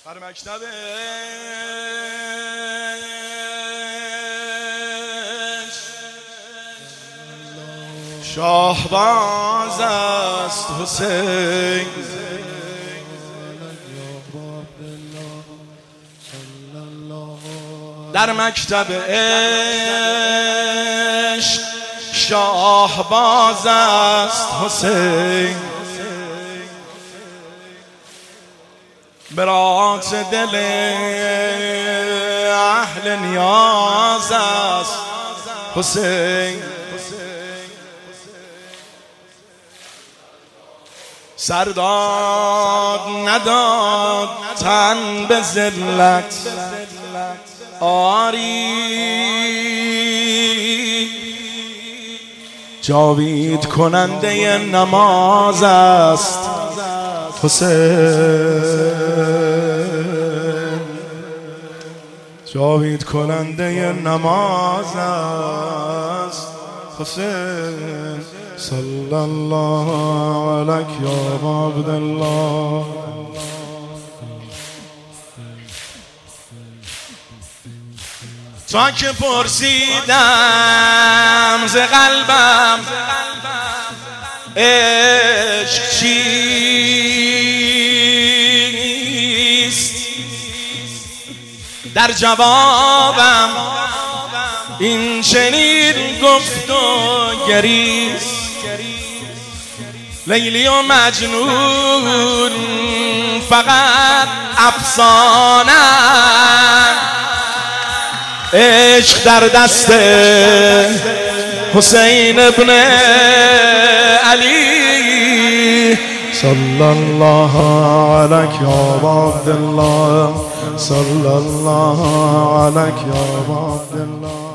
در مکتب شاهباز است حسین، در مکتب عشق شاهباز است حسین، برات دل اهل نیاز است حسین، سرداد نداد تن به ذلت، آری جاوید کننده نماز است حسین، جاوید کننده نماز است حسین. صلی الله علیک یا عبدالله. تا که پرسیدم ز قلبم عشق چیست، در جوابم این چنین گفت و گریست، لیلی و مجنون فقط افسانه، عشق در دست حسین ابن علی. صلی الله علیک یا عبدالله، صلی الله علیک یا عبدالله.